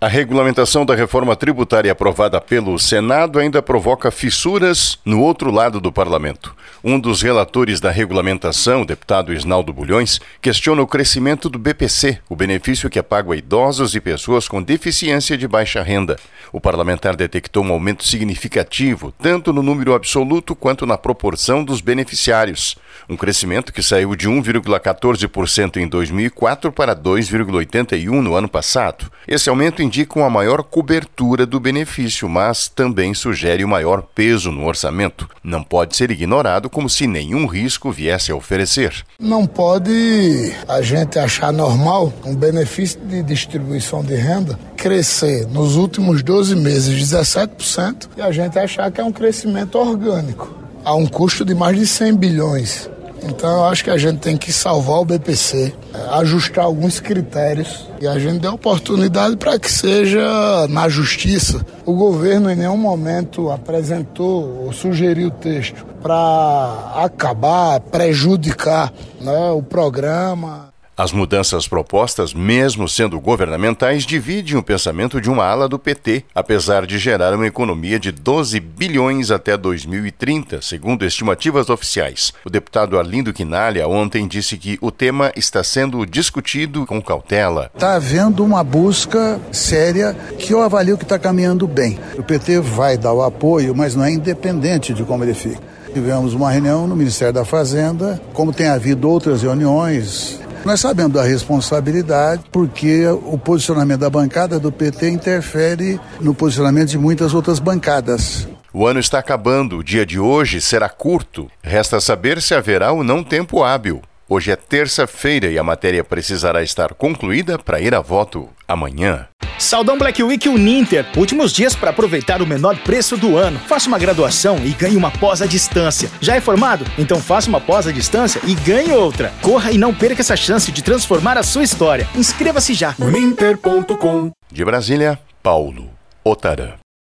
A regulamentação da reforma tributária aprovada pelo Senado ainda provoca fissuras no outro lado do parlamento. Um dos relatores da regulamentação, o deputado Isnaldo Bulhões, questiona o crescimento do BPC, o benefício que é pago a idosos e pessoas com deficiência de baixa renda. O parlamentar detectou um aumento significativo, tanto no número absoluto quanto na proporção dos beneficiários. Um crescimento que saiu de 1,14% em 2004 para 2,81% no ano passado. Esse aumento indica uma maior cobertura do benefício, mas também sugere um maior peso no orçamento. Não pode ser ignorado como se nenhum risco viesse a oferecer. Não pode a gente achar normal um benefício de distribuição de renda crescer nos últimos 12 meses 17% e a gente achar que é um crescimento orgânico, a um custo de mais de 100 bilhões. Então eu acho que a gente tem que salvar o BPC, ajustar alguns critérios e a gente dá oportunidade para que seja na justiça. O governo em nenhum momento apresentou ou sugeriu o texto para acabar, prejudicar, né, o programa. As mudanças propostas, mesmo sendo governamentais, dividem o pensamento de uma ala do PT, apesar de gerar uma economia de 12 bilhões até 2030, segundo estimativas oficiais. O deputado Arlindo Quinalha ontem disse que o tema está sendo discutido com cautela. Está havendo uma busca séria que eu avalio que está caminhando bem. O PT vai dar o apoio, mas não é independente de como ele fica. Tivemos uma reunião no Ministério da Fazenda, como tem havido outras reuniões. Nós sabemos da responsabilidade porque o posicionamento da bancada do PT interfere no posicionamento de muitas outras bancadas. O ano está acabando, o dia de hoje será curto. Resta saber se haverá ou não tempo hábil. Hoje é terça-feira e a matéria precisará estar concluída para ir a voto amanhã. Saldão Black Week Uninter. Últimos dias para aproveitar o menor preço do ano. Faça uma graduação e ganhe uma pós à distância. Já é formado? Então faça uma pós à distância e ganhe outra. Corra e não perca essa chance de transformar a sua história. Inscreva-se já. Uninter.com. De Brasília, Paulo Otarã.